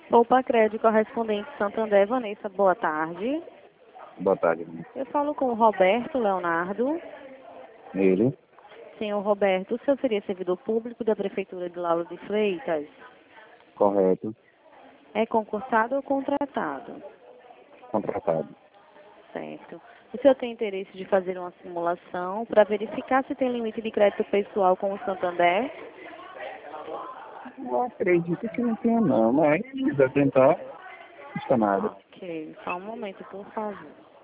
Poupa Crédito Correspondente Santander, Vanessa, boa tarde. Boa tarde. Eu falo com o Roberto Leonardo. Ele? Senhor Roberto, o senhor seria servidor público da Prefeitura de Lauro de Freitas? Correto. É concursado ou contratado? Contratado. Certo. O senhor tem interesse de fazer uma simulação para verificar se tem limite de crédito pessoal com o Santander? Eu acredito que não tenha não, mas se quiser tentar, não custa nada. Ok, só um momento, por favor.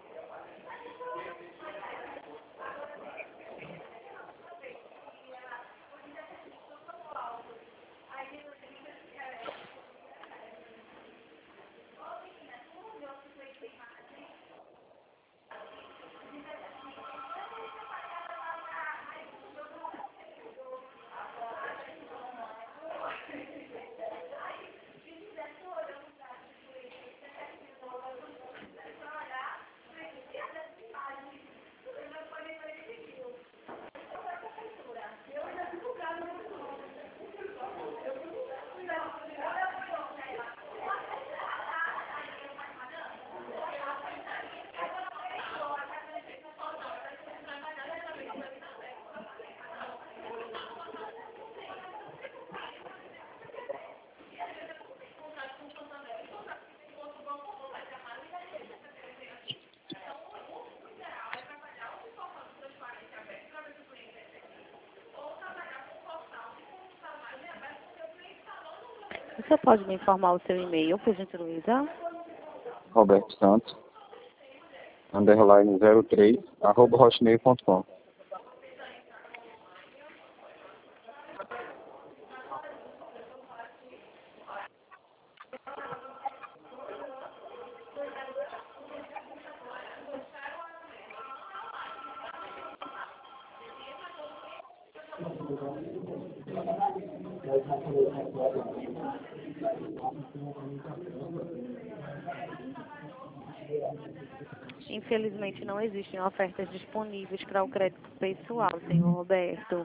O senhor pode me informar o seu e-mail, por gentileza? Roberto Santos, _03, @hotmail.com. Infelizmente não existem ofertas disponíveis para o crédito pessoal, senhor Roberto.